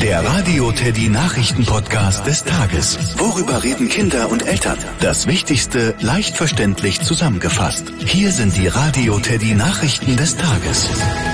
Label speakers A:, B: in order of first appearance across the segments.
A: Der Radio Teddy Nachrichten-Podcast des Tages. Worüber reden Kinder und Eltern? Das Wichtigste leicht verständlich zusammengefasst. Hier sind die Radio Teddy Nachrichten des Tages.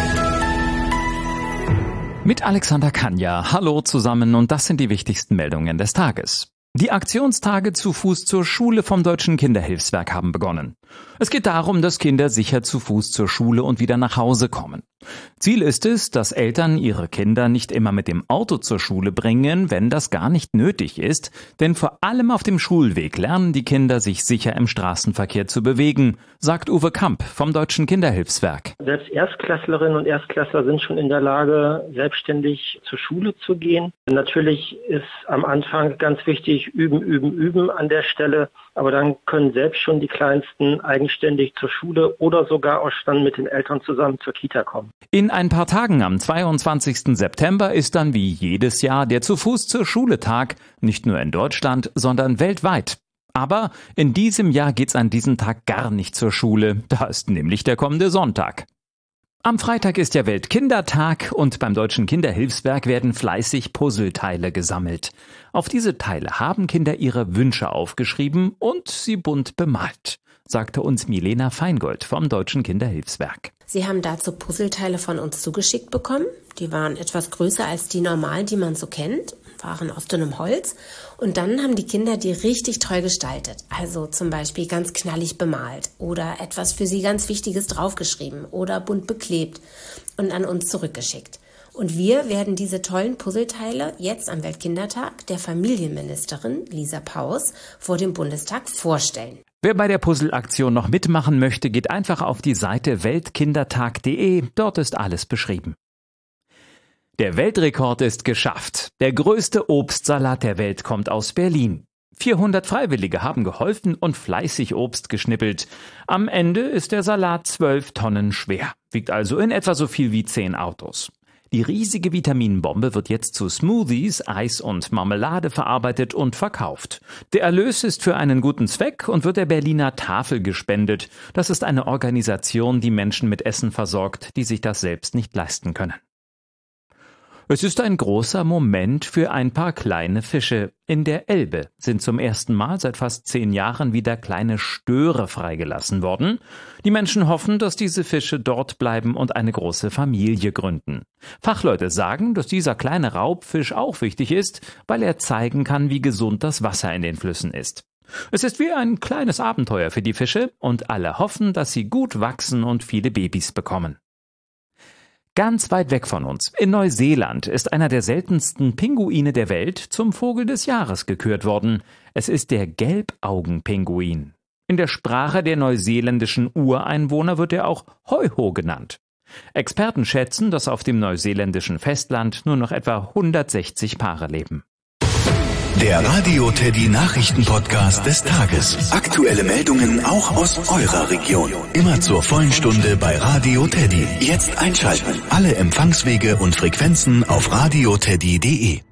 B: Mit Alexander Kanja. Hallo zusammen und das sind die wichtigsten Meldungen des Tages. Die Aktionstage zu Fuß zur Schule vom Deutschen Kinderhilfswerk haben begonnen. Es geht darum, dass Kinder sicher zu Fuß zur Schule und wieder nach Hause kommen. Ziel ist es, dass Eltern ihre Kinder nicht immer mit dem Auto zur Schule bringen, wenn das gar nicht nötig ist, denn vor allem auf dem Schulweg lernen die Kinder, sich sicher im Straßenverkehr zu bewegen, sagt Uwe Kamp vom Deutschen Kinderhilfswerk.
C: Selbst Erstklässlerinnen und Erstklässler sind schon in der Lage, selbstständig zur Schule zu gehen. Natürlich ist am Anfang ganz wichtig, üben an der Stelle, aber dann können selbst schon die Kleinsten eigenständig zur Schule oder sogar auch dann mit den Eltern zusammen zur Kita kommen.
B: In ein paar Tagen am 22. September ist dann wie jedes Jahr der Zu-Fuß-zur-Schule-Tag, nicht nur in Deutschland, sondern weltweit. Aber in diesem Jahr geht's an diesem Tag gar nicht zur Schule, da ist nämlich der kommende Sonntag. Am Freitag ist ja Weltkindertag und beim Deutschen Kinderhilfswerk werden fleißig Puzzleteile gesammelt. Auf diese Teile haben Kinder ihre Wünsche aufgeschrieben und sie bunt bemalt, sagte uns Milena Feingold vom Deutschen Kinderhilfswerk.
D: Sie haben dazu Puzzleteile von uns zugeschickt bekommen. Die waren etwas größer als die normalen, die man so kennt, waren aus dünnem Holz. Und dann haben die Kinder die richtig toll gestaltet. Also zum Beispiel ganz knallig bemalt oder etwas für sie ganz Wichtiges draufgeschrieben oder bunt beklebt und an uns zurückgeschickt. Und wir werden diese tollen Puzzleteile jetzt am Weltkindertag der Familienministerin Lisa Paus vor dem Bundestag vorstellen.
B: Wer bei der Puzzle-Aktion noch mitmachen möchte, geht einfach auf die Seite weltkindertag.de. Dort ist alles beschrieben. Der Weltrekord ist geschafft. Der größte Obstsalat der Welt kommt aus Berlin. 400 Freiwillige haben geholfen und fleißig Obst geschnippelt. Am Ende ist der Salat 12 Tonnen schwer, wiegt also in etwa so viel wie 10 Autos. Die riesige Vitaminbombe wird jetzt zu Smoothies, Eis und Marmelade verarbeitet und verkauft. Der Erlös ist für einen guten Zweck und wird der Berliner Tafel gespendet. Das ist eine Organisation, die Menschen mit Essen versorgt, die sich das selbst nicht leisten können. Es ist ein großer Moment für ein paar kleine Fische. In der Elbe sind zum ersten Mal seit fast 10 Jahren wieder kleine Störe freigelassen worden. Die Menschen hoffen, dass diese Fische dort bleiben und eine große Familie gründen. Fachleute sagen, dass dieser kleine Raubfisch auch wichtig ist, weil er zeigen kann, wie gesund das Wasser in den Flüssen ist. Es ist wie ein kleines Abenteuer für die Fische und alle hoffen, dass sie gut wachsen und viele Babys bekommen. Ganz weit weg von uns, in Neuseeland, ist einer der seltensten Pinguine der Welt zum Vogel des Jahres gekürt worden. Es ist der Gelbaugenpinguin. In der Sprache der neuseeländischen Ureinwohner wird er auch Hoiho genannt. Experten schätzen, dass auf dem neuseeländischen Festland nur noch etwa 160 Paare leben.
A: Der Radio Teddy Nachrichten-Podcast des Tages. Aktuelle Meldungen auch aus eurer Region. Immer zur vollen Stunde bei Radio Teddy. Jetzt einschalten. Alle Empfangswege und Frequenzen auf radioteddy.de.